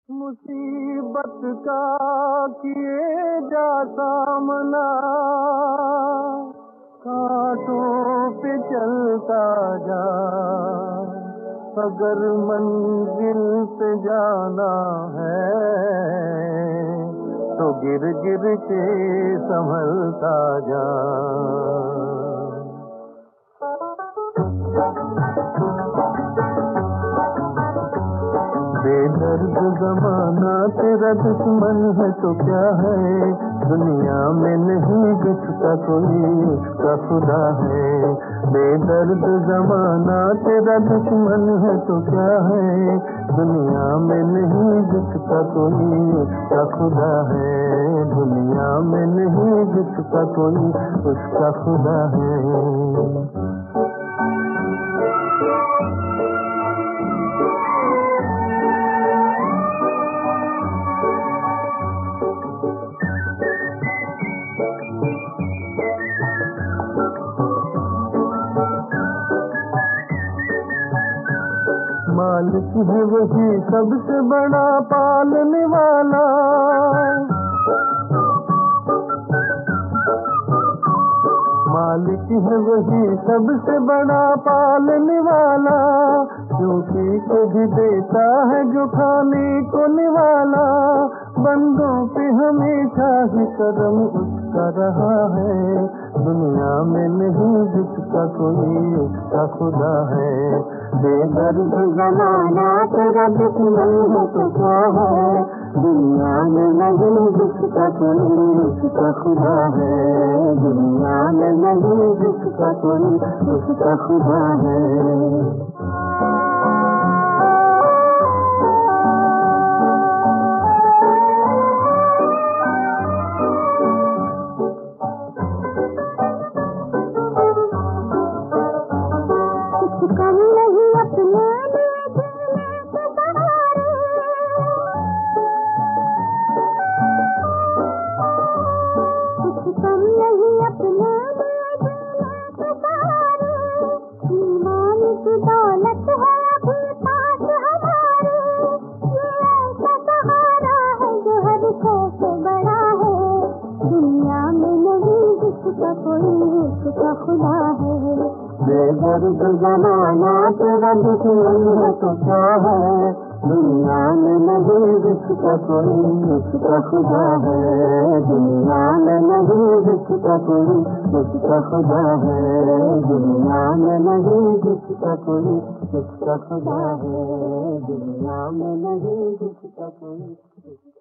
मुसीबत का किए जा सामना, कांटों पे चलता जा, अगर मंजिल पे जाना है तो गिर गिर के संभलता जा। बेदर्द ज़माना तेरा दुश्मन है तो क्या है, दुनिया में नहीं जिसका कोई उसका खुदा है। बेदर्द ज़माना तेरा दुश्मन है तो क्या है, दुनिया में नहीं जिसका कोई उसका खुदा है। दुनिया में नहीं जिसका कोई उसका खुदा है। मालिक है वही सबसे बड़ा पालने वाला, मालिक है वही सबसे बड़ा पालने वाला, क्योंकि को भी देता है जो खाने को निवाला। बंदों पे हमेशा ही करम उसका रहा है, दुनिया में नहीं जिसका कोई उसका खुदा है। बेदर्द ज़माना तेरा दुश्मन है तो क्या है, दुनिया में नहीं जिसका कोई उसका खुदा है। दुनिया में नहीं जिसका कोई उसका खुदा है। कम नहीं अपने कुछ कम नहीं अपने ईमान की दौलत है अभी पास हमारे, ये ऐसा सहारा है जो हर से बड़ा है। दुनिया में नहीं जिसका कोई उसका खुदा है। बेदर्द ज़माना तेरा दुश्मन है तो क्या है, दुनिया में नहीं जिसका कोई उसका खुदा है। दुनिया में नहीं जिसका कोई उसका खुदा है। दुनिया में नहीं जिसका कोई उसका खुदा है। दुनिया में नहीं जिसका कोई